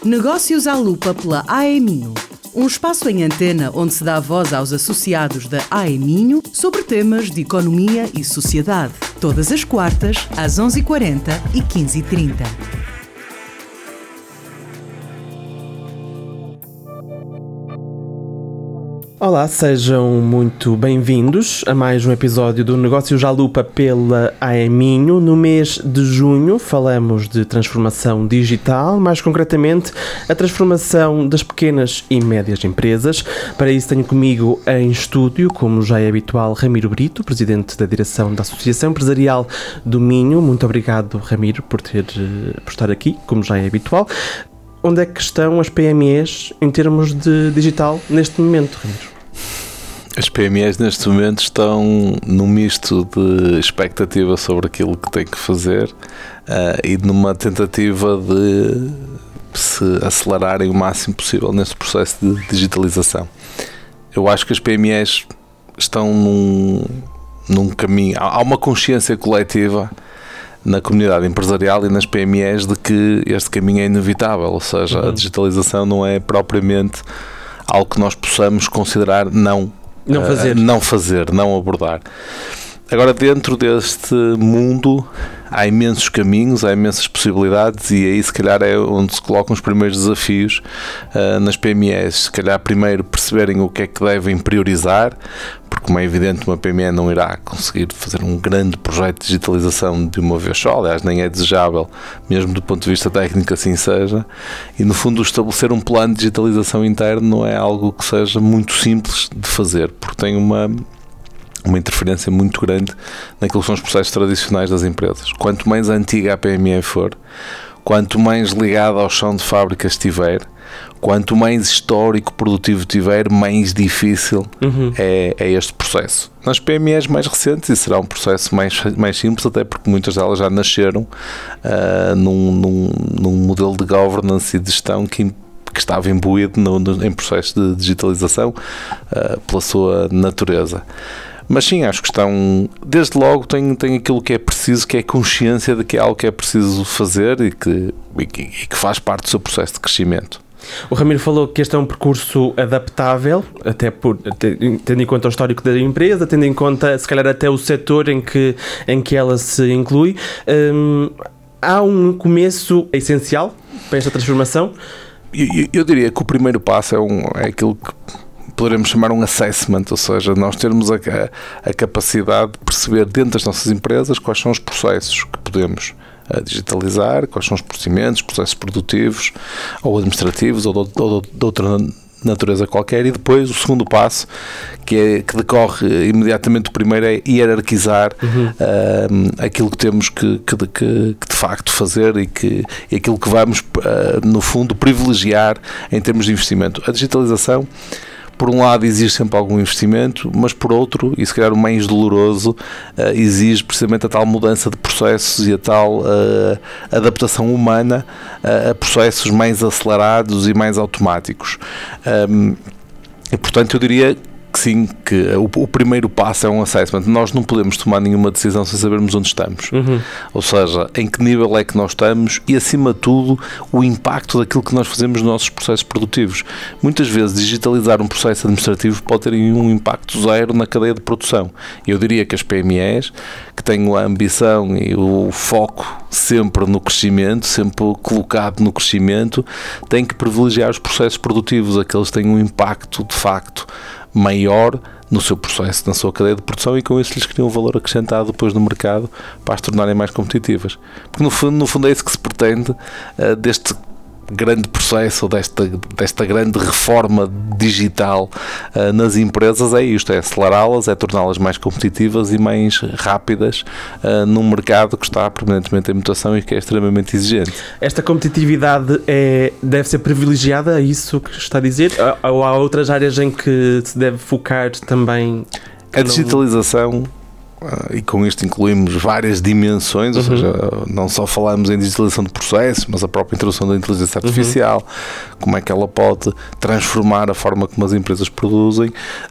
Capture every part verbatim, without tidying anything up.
Negócios à Lupa pela A E Minho. Um espaço em antena onde se dá voz aos associados da A E Minho sobre temas de economia e sociedade. Todas as quartas, às onze e quarenta e quinze e trinta. Olá, sejam muito bem-vindos a mais um episódio do Negócios à Lupa pela A E Minho. No mês de junho falamos de transformação digital, mais concretamente a transformação das pequenas e médias empresas. Para isso tenho comigo em estúdio, como já é habitual, Ramiro Brito, presidente da direção da Associação Empresarial do Minho. Muito obrigado, Ramiro, por, ter, por estar aqui, como já é habitual. Onde é que estão as P M Es em termos de digital neste momento, Ramiro? As P M Es neste momento estão num misto de expectativa sobre aquilo que têm que fazer uh, e numa tentativa de se acelerarem o máximo possível neste processo de digitalização. Eu acho que as P M Es estão num, num caminho, há uma consciência coletiva na comunidade empresarial e nas P M Es de que este caminho é inevitável, ou seja, uhum. a digitalização não é propriamente algo que nós possamos considerar não Não fazer. Uh, não fazer, não abordar. Agora, dentro deste mundo há imensos caminhos, há imensas possibilidades e aí se calhar é onde se colocam os primeiros desafios uh, nas P M Es. Se calhar primeiro perceberem o que é que devem priorizar, porque como é evidente uma P M E não irá conseguir fazer um grande projeto de digitalização de uma vez só, aliás nem é desejável, mesmo do ponto de vista técnico assim seja, e no fundo estabelecer um plano de digitalização interno não é algo que seja muito simples de fazer, porque tem uma uma interferência muito grande naquilo que são os processos tradicionais das empresas. Quanto mais antiga a P M E for, quanto mais ligada ao chão de fábrica estiver, quanto mais histórico produtivo tiver, mais difícil uhum. é, é este processo. Nas P M Es mais recentes isso será um processo mais, mais simples, até porque muitas delas já nasceram uh, num, num, num modelo de governance e de gestão que que estava imbuído no, no, em processo de digitalização uh, pela sua natureza. Mas sim, acho que estão, desde logo tem, tem aquilo que é preciso, que é consciência de que é algo que é preciso fazer e que, e que, e que faz parte do seu processo de crescimento. O Ramiro falou que este é um percurso adaptável, até por, tendo em conta o histórico da empresa, tendo em conta, se calhar, até o setor em que, em que ela se inclui. Hum, há um começo essencial para esta transformação? Eu, eu, eu diria que o primeiro passo é, um, é aquilo que poderemos chamar um assessment, ou seja, nós termos a, a, a capacidade de perceber dentro das nossas empresas quais são os processos que podemos a digitalizar, quais são os procedimentos, processos produtivos ou administrativos ou de, ou de outra natureza qualquer, e depois o segundo passo que, é, que decorre imediatamente do primeiro é hierarquizar uhum. uh, aquilo que temos que, que, que, que de facto fazer e, que, e aquilo que vamos uh, no fundo privilegiar em termos de investimento. A digitalização, por um lado, exige sempre algum investimento, mas por outro, e se calhar o mais doloroso, uh, exige precisamente a tal mudança de processos e a tal uh, adaptação humana uh, a processos mais acelerados e mais automáticos. Um, e, portanto, eu diria que sim, que o, o primeiro passo é um assessment. Nós não podemos tomar nenhuma decisão sem sabermos onde estamos. Uhum. Ou seja, em que nível é que nós estamos e, acima de tudo, o impacto daquilo que nós fazemos nos nossos processos produtivos. Muitas vezes, digitalizar um processo administrativo pode ter um impacto zero na cadeia de produção. Eu diria que as P M Es, que têm a ambição e o foco sempre no crescimento, sempre colocado no crescimento, têm que privilegiar os processos produtivos, aqueles que têm um impacto, de facto, maior no seu processo, na sua cadeia de produção, e com isso lhes criam um valor acrescentado depois no mercado para as tornarem mais competitivas. Porque no fundo, no fundo é isso que se pretende uh, deste grande processo, ou desta, desta grande reforma digital uh, nas empresas, é isto, é acelerá-las, é torná-las mais competitivas e mais rápidas uh, num mercado que está permanentemente em mutação e que é extremamente exigente. Esta competitividade é, deve ser privilegiada, é isso que está a dizer? Ou há outras áreas em que se deve focar também? A digitalização, e com isto incluímos várias dimensões, ou uhum. seja, não só falamos em digitalização de processos, mas a própria introdução da inteligência artificial, uhum. como é que ela pode transformar a forma como as empresas produzem,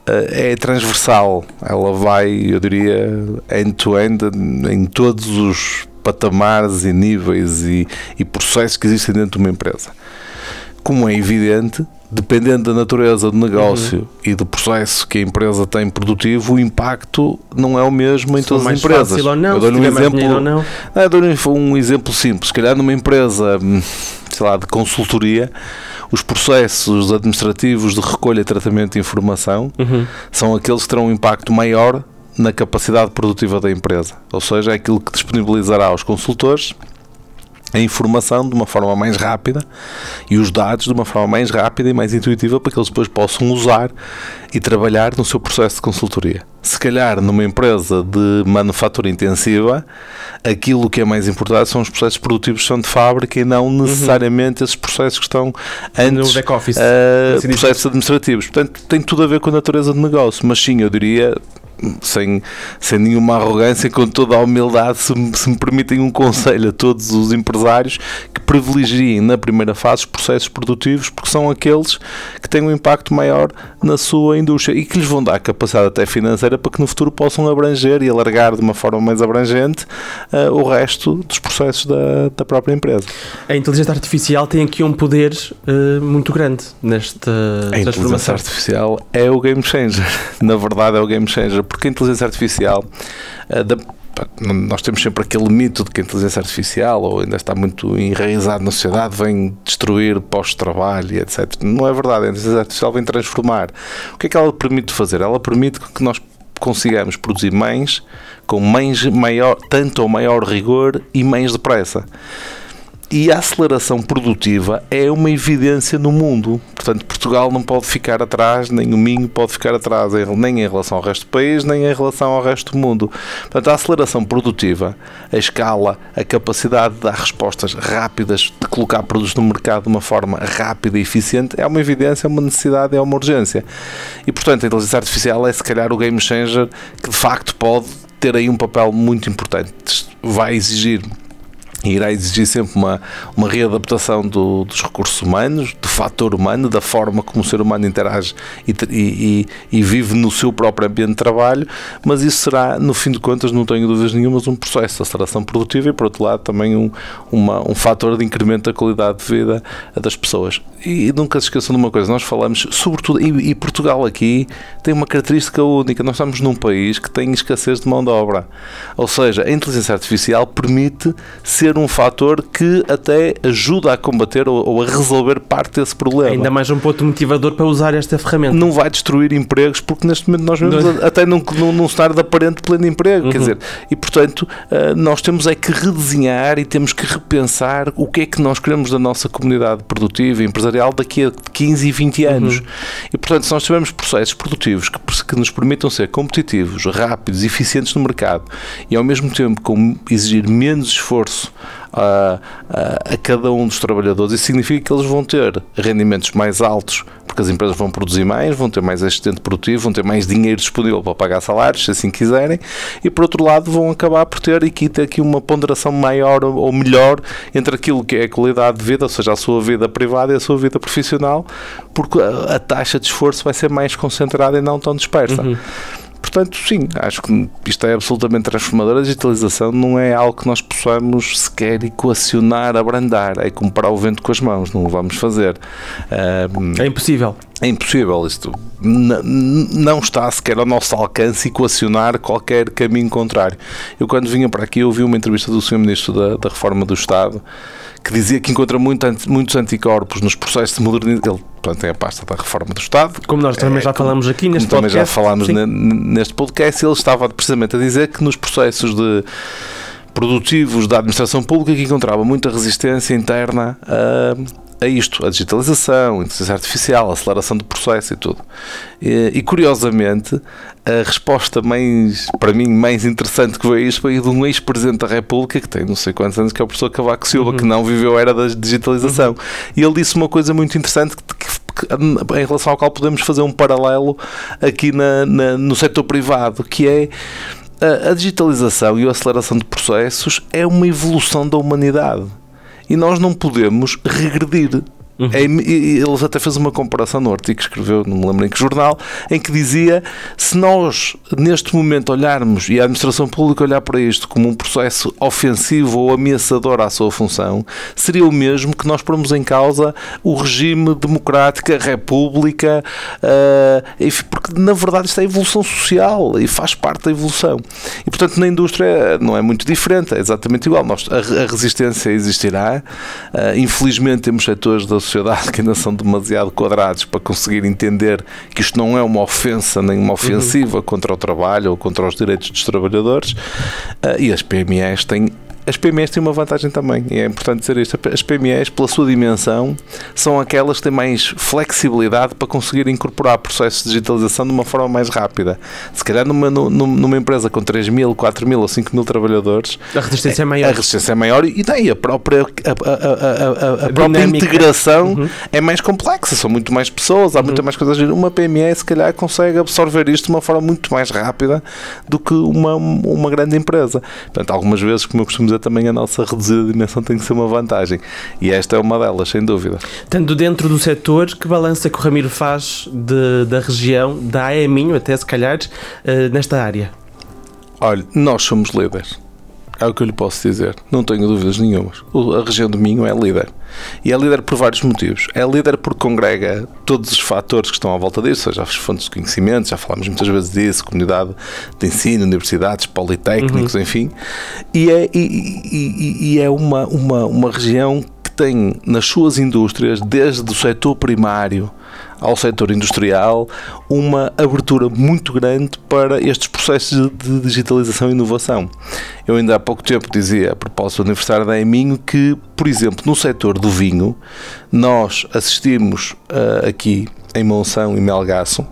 é transversal, ela vai, eu diria, end-to-end em todos os patamares e níveis e, e processos que existem dentro de uma empresa. como é evidente, dependendo da natureza do negócio uhum. e do processo que a empresa tem produtivo, o impacto não é o mesmo em todas as empresas. Ou não, eu dou-lhe um exemplo, ou não. Não, eu dou-lhe um exemplo simples. Se calhar numa empresa, sei lá, de consultoria, os processos administrativos de recolha e tratamento de informação uhum. são aqueles que terão um impacto maior na capacidade produtiva da empresa. Ou seja, é aquilo que disponibilizará aos consultores a informação de uma forma mais rápida e os dados de uma forma mais rápida e mais intuitiva para que eles depois possam usar e trabalhar no seu processo de consultoria. Se calhar numa empresa de manufatura intensiva, aquilo que é mais importante são os processos produtivos que são de fábrica e não necessariamente uhum. esses processos que estão antes no back-office, uh, processos administrativos. Portanto, tem tudo a ver com a natureza do negócio, mas sim, eu diria, sem, sem nenhuma arrogância, com toda a humildade, se me, se me permitem um conselho a todos os empresários, que privilegiem na primeira fase os processos produtivos, porque são aqueles que têm um impacto maior na sua indústria e que lhes vão dar capacidade até financeira para que no futuro possam abranger e alargar de uma forma mais abrangente uh, o resto dos processos da, da própria empresa. A inteligência artificial tem aqui um poder uh, muito grande nesta a inteligência artificial é o game changer. Na verdade é o game changer, porque a inteligência artificial uh, da nós temos sempre aquele mito de que a inteligência artificial, ou ainda está muito enraizado na sociedade, vem destruir postos de trabalho e etcétera. Não é verdade, a inteligência artificial vem transformar. O que é que ela permite fazer? Ela permite que nós consigamos produzir mais, com mais, maior, tanto ou maior rigor e mais depressa. E a aceleração produtiva é uma evidência no mundo. Portanto, Portugal não pode ficar atrás, nem o Minho pode ficar atrás, nem em relação ao resto do país, nem em relação ao resto do mundo. Portanto, a aceleração produtiva, a escala, a capacidade de dar respostas rápidas, de colocar produtos no mercado de uma forma rápida e eficiente, é uma evidência, é uma necessidade, é uma urgência. E, portanto, a inteligência artificial é, se calhar, o game changer que, de facto, pode ter aí um papel muito importante. Vai exigir... E irá exigir sempre uma, uma readaptação do, dos recursos humanos, do fator humano, da forma como o ser humano interage e, e, e vive no seu próprio ambiente de trabalho, mas isso será, no fim de contas, não tenho dúvidas nenhumas, um processo de aceleração produtiva e, por outro lado, também um, uma, um fator de incremento da qualidade de vida das pessoas. E, e nunca se esqueçam de uma coisa, nós falamos, sobretudo, e, e Portugal aqui tem uma característica única, nós estamos num país que tem escassez de mão de obra. Ou seja, a inteligência artificial permite ser um fator que até ajuda a combater ou, ou a resolver parte desse problema. Ainda mais um ponto motivador para usar esta ferramenta. Não vai destruir empregos, porque neste momento nós vemos não. até num, num, num cenário de aparente pleno emprego, uhum. quer dizer, e portanto nós temos é que redesenhar e temos que repensar o que é que nós queremos da nossa comunidade produtiva e empresarial daqui a quinze e vinte anos. Uhum. E portanto, se nós tivermos processos produtivos que, que nos permitam ser competitivos, rápidos, eficientes no mercado e ao mesmo tempo com exigir menos esforço A, a, a cada um dos trabalhadores, isso significa que eles vão ter rendimentos mais altos, porque as empresas vão produzir mais, vão ter mais assistente produtivo, vão ter mais dinheiro disponível para pagar salários, se assim quiserem, e por outro lado vão acabar por ter aqui, ter aqui uma ponderação maior ou melhor entre aquilo que é a qualidade de vida, ou seja, a sua vida privada e a sua vida profissional, porque a, a taxa de esforço vai ser mais concentrada e não tão dispersa. Uhum. Portanto, sim, acho que isto é absolutamente transformador. A digitalização não é algo que nós possamos sequer equacionar, abrandar. É comparar o vento com as mãos, não o vamos fazer. É impossível. É impossível. Isto n- não está sequer ao nosso alcance equacionar qualquer caminho contrário. Eu, quando vinha para aqui, ouvi uma entrevista do senhor Ministro da, da Reforma do Estado, que dizia que encontra muito, muitos anticorpos nos processos de modernização. Ele, portanto, tem a pasta da Reforma do Estado. Como nós também é, já falamos aqui neste como podcast. Também já falámos ne, neste podcast. Ele estava precisamente a dizer que nos processos de produtivos da administração pública que encontrava muita resistência interna a, a isto, a digitalização, a inteligência artificial, a aceleração do processo e tudo. E, e curiosamente, a resposta mais, para mim, mais interessante que veio isto foi de um ex-presidente da República, que tem não sei quantos anos, que é o professor Cavaco Silva, uhum. que não viveu a era da digitalização. Uhum. E ele disse uma coisa muito interessante que, que, que, em relação ao qual podemos fazer um paralelo aqui na, na, no setor privado, que é a, a digitalização e a aceleração de processos é uma evolução da humanidade. E nós não podemos regredir. Uhum. É, ele até fez uma comparação no artigo que escreveu, não me lembro em que jornal, em que dizia, se nós neste momento olharmos, e a administração pública olhar para isto como um processo ofensivo ou ameaçador à sua função, seria o mesmo que nós pormos em causa o regime democrático, a república, uh, porque na verdade isto é evolução social e faz parte da evolução. E portanto na indústria não é muito diferente, é exatamente igual. Nós, a, a resistência existirá, uh, infelizmente temos setores da sociedade que ainda são demasiado quadrados para conseguir entender que isto não é uma ofensa nem uma ofensiva uhum. contra o trabalho ou contra os direitos dos trabalhadores, uh, e as P M Es têm As P M Es têm uma vantagem também, e é importante dizer isto. As P M Es, pela sua dimensão, são aquelas que têm mais flexibilidade para conseguir incorporar processos de digitalização de uma forma mais rápida. Se calhar numa, numa empresa com três mil, quatro mil ou cinco mil trabalhadores, a resistência é maior. A resistência é maior e daí a própria, a, a, a, a, a própria integração uhum. é mais complexa. São muito mais pessoas, há uhum. muitas mais coisas. Uma P M E, se calhar, consegue absorver isto de uma forma muito mais rápida do que uma, uma grande empresa. Portanto, algumas vezes, como eu costumo dizer, também a nossa reduzida dimensão tem que ser uma vantagem, e esta é uma delas, sem dúvida. Tanto dentro do setor, que balança que o Ramiro faz de, da região, da A E Minho até se calhar, uh, nesta área? Olha, nós somos líderes, é o que eu lhe posso dizer, não tenho dúvidas nenhumas. A região do Minho é líder, e é líder por vários motivos. É líder porque congrega todos os fatores que estão à volta disso, seja as fontes de conhecimento, já falámos muitas vezes disso, comunidade de ensino, universidades, politécnicos, uhum. enfim, e é, e, e, e é uma, uma, uma região que tem nas suas indústrias, desde o setor primário ao setor industrial, uma abertura muito grande para estes processos de digitalização e inovação. Eu ainda há pouco tempo dizia, a propósito do aniversário da A E Minho, que, por exemplo, no setor do vinho, nós assistimos uh, aqui em Monção e Melgaço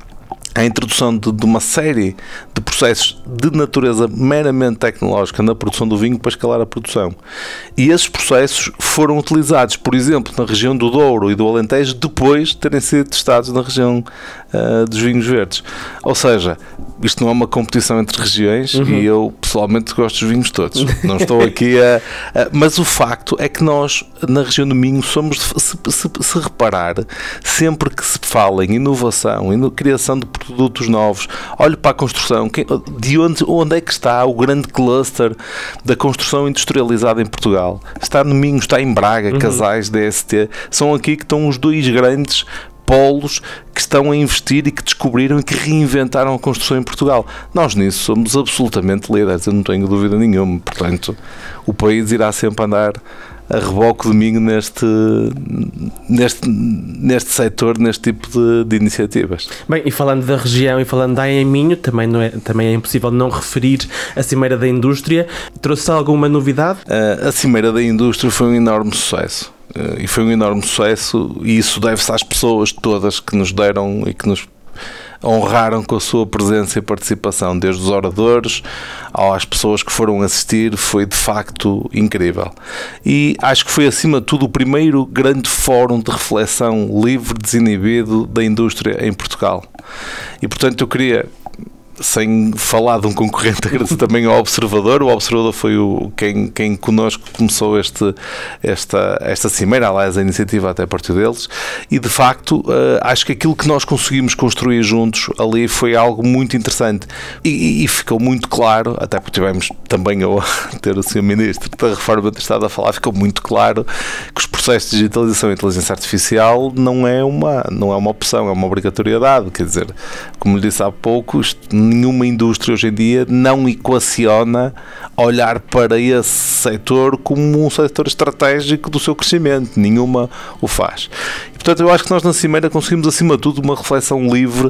a introdução de, de uma série de processos de natureza meramente tecnológica na produção do vinho para escalar a produção. E esses processos foram utilizados, por exemplo, na região do Douro e do Alentejo, depois de terem sido testados na região uh, dos vinhos verdes. Ou seja, isto não é uma competição entre regiões uhum. e eu pessoalmente gosto dos vinhos todos. Não estou aqui a, a... Mas o facto é que nós, na região do Minho, somos, se, se, se reparar, sempre que se fala em inovação e na criação de produtos novos, olho para a construção, de onde, onde é que está o grande cluster da construção industrializada em Portugal? Está no Minho, está em Braga, uhum. Casais, D S T, são aqui que estão os dois grandes polos que estão a investir e que descobriram e que reinventaram a construção em Portugal. Nós nisso somos absolutamente líderes, eu não tenho dúvida nenhuma. Portanto, o país irá sempre andar a reboque de mim neste, neste, neste setor, neste tipo de, de iniciativas. Bem, e falando da região e falando da A E Minho, também, não é, também é impossível não referir a Cimeira da Indústria. Trouxe alguma novidade? A, a Cimeira da Indústria foi um enorme sucesso. E foi um enorme sucesso, e isso deve-se às pessoas todas que nos deram e que nos honraram com a sua presença e participação, desde os oradores às pessoas que foram assistir. Foi de facto incrível. E acho que foi, acima de tudo, o primeiro grande fórum de reflexão livre, desinibido da indústria em Portugal. E portanto eu queria, sem falar de um concorrente, agradeço também ao Observador. O Observador foi o, quem, quem connosco começou este, esta, esta cimeira, aliás, a iniciativa até partiu deles, e de facto uh, acho que aquilo que nós conseguimos construir juntos ali foi algo muito interessante e, e ficou muito claro, até porque tivemos também a ter o senhor Ministro da Reforma do Estado a falar, ficou muito claro que os processos de digitalização e inteligência artificial não é uma, não é uma opção, é uma obrigatoriedade. Quer dizer, como lhe disse há pouco, isto, nenhuma indústria hoje em dia não equaciona olhar para esse setor como um setor estratégico do seu crescimento. Nenhuma o faz. E, portanto, eu acho que nós na Cimeira conseguimos, acima de tudo, uma reflexão livre uh,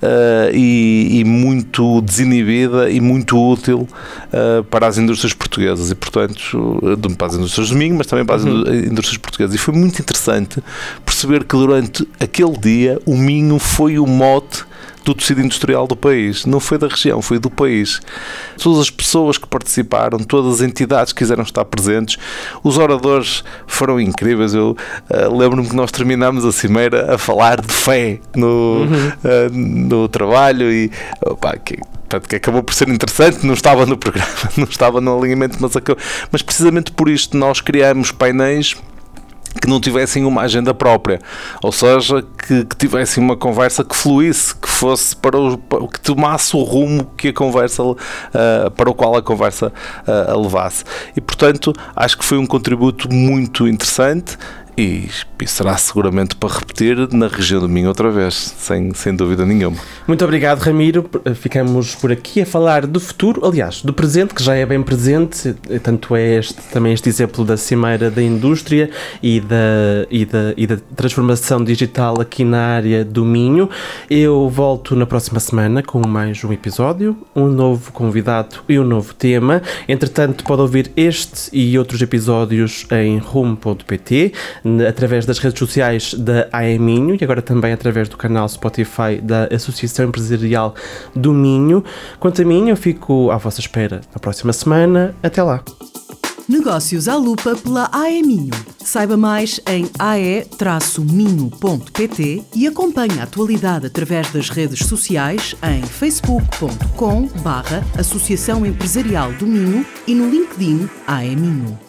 e, e muito desinibida e muito útil uh, para as indústrias portuguesas e, portanto, para as indústrias do Minho, mas também para as uhum. indústrias portuguesas. E foi muito interessante perceber que durante aquele dia o Minho foi o mote do tecido industrial do país. Não foi da região, foi do país. Todas as pessoas que participaram, todas as entidades que quiseram estar presentes, os oradores foram incríveis. Eu uh, lembro-me que nós terminámos a Cimeira a falar de fé no, uhum. uh, no trabalho e opa, que, que acabou por ser interessante. Não estava no programa, não estava no alinhamento, mas, acabou, mas precisamente por isto nós criamos painéis que não tivessem uma agenda própria, ou seja, que, que tivessem uma conversa que fluísse, que fosse para o, que tomasse o rumo que a conversa, uh, para o qual a conversa uh, a levasse. E, portanto, acho que foi um contributo muito interessante. E, e será seguramente para repetir na região do Minho outra vez, sem, sem dúvida nenhuma. Muito obrigado, Ramiro. Ficamos por aqui a falar do futuro, aliás, do presente, que já é bem presente, tanto é este, também este exemplo da Cimeira da Indústria e da, e, da, e da transformação digital aqui na área do Minho. Eu volto na próxima semana com mais um episódio, um novo convidado e um novo tema. Entretanto, pode ouvir este e outros episódios em rumo ponto pt, através das redes sociais da A E Minho e agora também através do canal Spotify da Associação Empresarial do Minho. Quanto a mim, eu fico à vossa espera na próxima semana. Até lá. Negócios à lupa pela A E Minho. Saiba mais em a e minho ponto pt e acompanhe a atualidade através das redes sociais em facebook ponto com barra Associação Empresarial do Minho e no LinkedIn A E Minho.